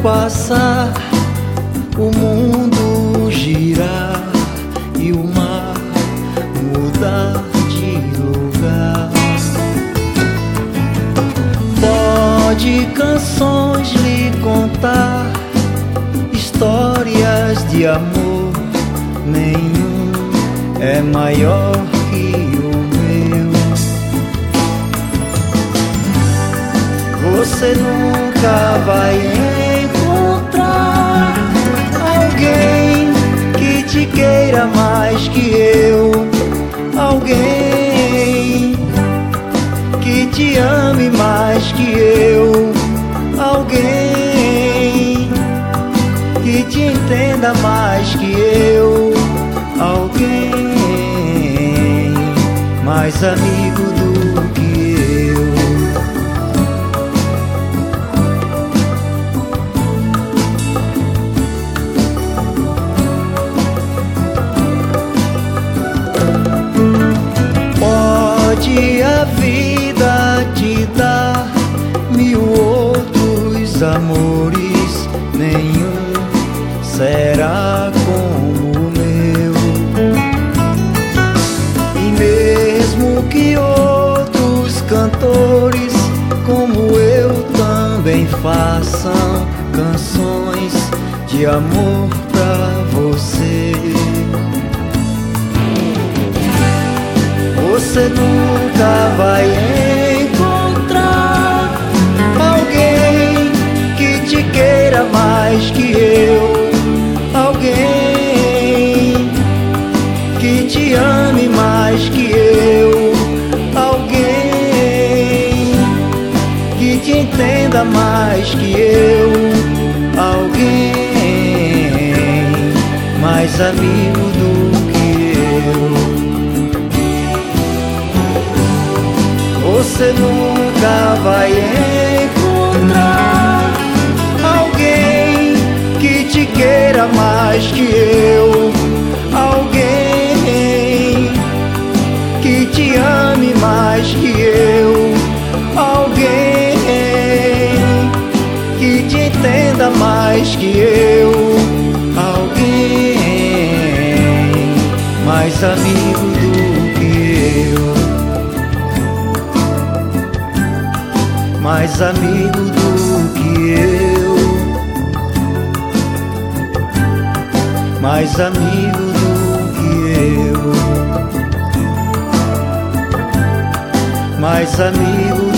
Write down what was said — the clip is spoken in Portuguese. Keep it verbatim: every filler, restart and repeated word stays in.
passar, o mundo girar e o mar mudar de lugar. Pode canções lhe contar histórias de amor, nenhum é maior que o meu. Você nunca vai encontrar alguém que te queira mais que eu, alguém que te ame mais que eu, alguém que te entenda mais que eu, alguém mais amigo do que eu. Pode a vida te dar mil outros amores, nenhum será como o meu. E mesmo que outros cantores como eu também façam canções de amor pra você, você nunca vai encontrar alguém que te queira mais que eu, alguém que te ame mais que eu, alguém que te entenda mais que eu, alguém mais amigo do que eu. Você nunca vai encontrar alguém que te queira mais que eu, alguém que te ame mais que eu, alguém que te entenda mais que eu, alguém mais amigo do que eu, mais amigo do que eu, mais amigo do que eu, mais amigo